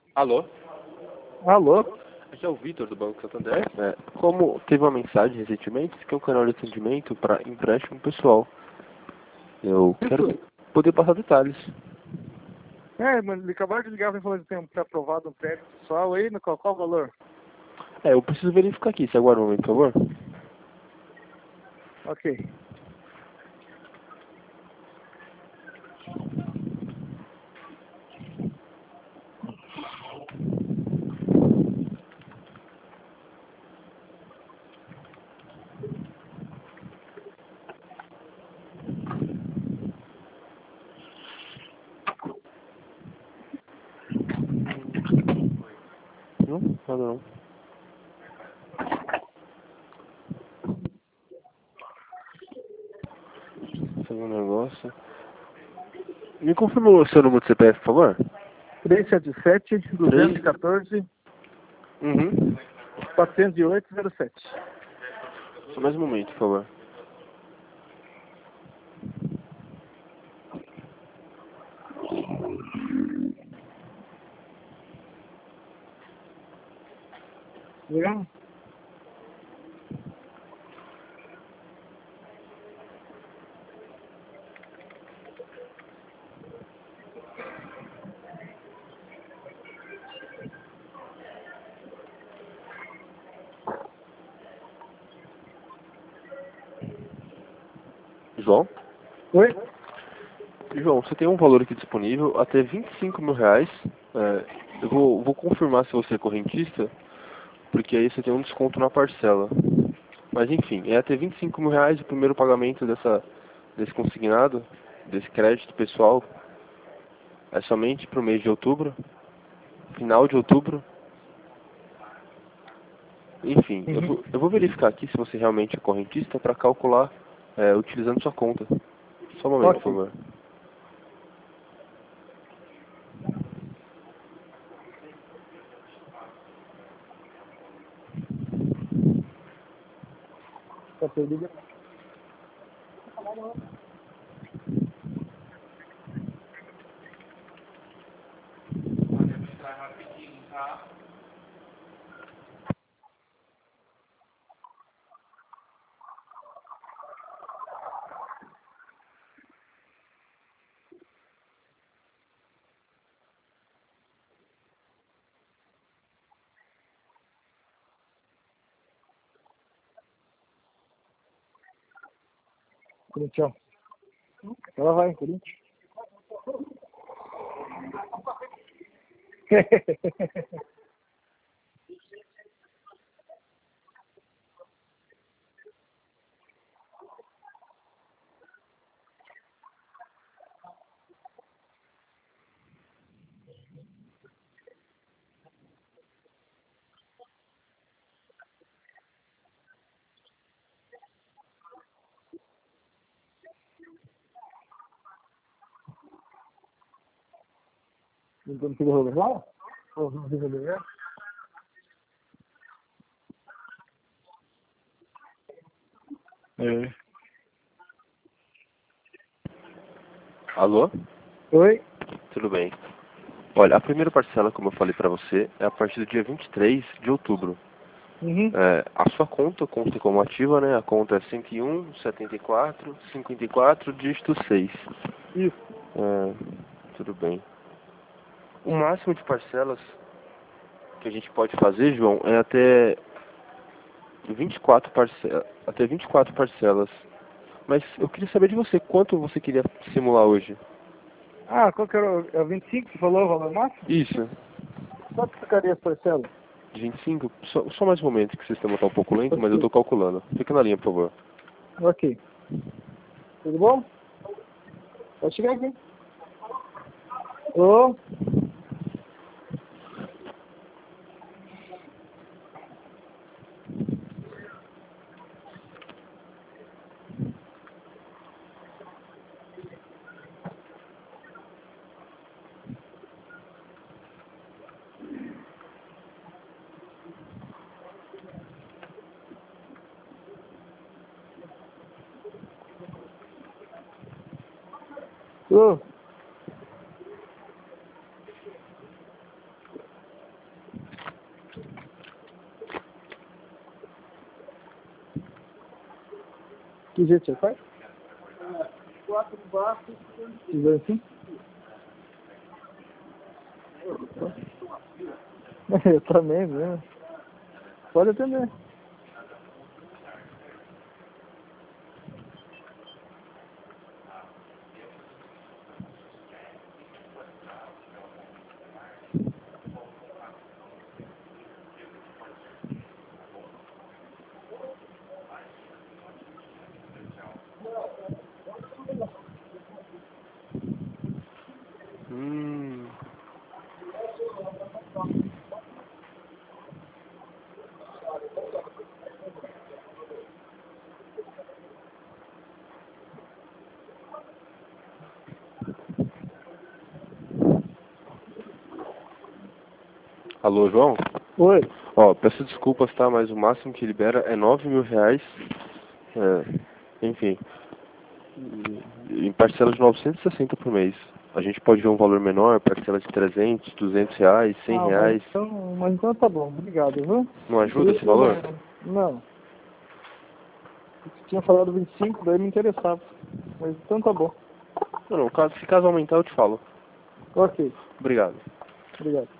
Alô? Alô? Aqui é o Vitor do Banco Santander. Como teve uma mensagem recentemente que é um canal de atendimento para empréstimo pessoal. Eu quero Isso? poder passar detalhes. Mano, ele acabou de ligar e falou que tem aprovado um crédito pessoal aí, no qual o valor? Eu preciso verificar aqui. Você aguarda um momento, por favor? Ok. Não? Nada não. Fazer um negócio. Me confirma o seu número de CPF, por favor? 377 3. 214 Uhum. 408 07. Só mais um momento, por favor. Legal? João? Oi? João, você tem um valor aqui disponível até R$ 25.000. Eu vou confirmar se você é correntista, porque aí você tem um desconto na parcela. Mas enfim, é até R$ 25.000 o primeiro pagamento desse consignado, desse crédito pessoal. É somente para o mês de outubro, final de outubro. Enfim, Uhum. eu vou verificar aqui se você realmente é correntista para calcular utilizando sua conta. Só um momento, por Ok. favor. Tá perdido? Corinthians. Ela vai, Corinthians. Não consigo resolver? Ou não consigo resolver? É. Alô? Oi? Tudo bem. Olha, a primeira parcela, como eu falei para você, é a partir do dia 23 de outubro. Uhum. A sua conta consta como ativa, né? A conta é 101 74 54 dígito 6. Isso. Tudo bem. O máximo de parcelas que a gente pode fazer, João, é até 24 parcelas. Mas eu queria saber de você, quanto você queria simular hoje? Ah, qual que era o 25 que falou o valor máximo? Isso, Quanto ficaria as parcelas? de 25. Só mais um momento, que o sistema está um pouco lento, mas eu Ok. estou calculando. Fica na linha, por favor. Ok. Tudo bom? Pode chegar aqui. Ô, ô. Que jeito você faz? 4 baixos. Fizer assim? Eu também, né? Pode atender. Hum. Alô, João? Oi. Ó, peço desculpas, tá? Mas o máximo que libera é 9.000 reais. Enfim, em parcela de 960 por mês. A gente pode ver um valor menor, parcela de 300, 200 reais, 100 Ah, reais. mas então tá bom. Obrigado, viu? Não ajuda esse valor? Não. Você tinha falado 25, daí me interessava. Mas então tá bom. Não, se caso aumentar eu te falo. Ok. Obrigado. Obrigado.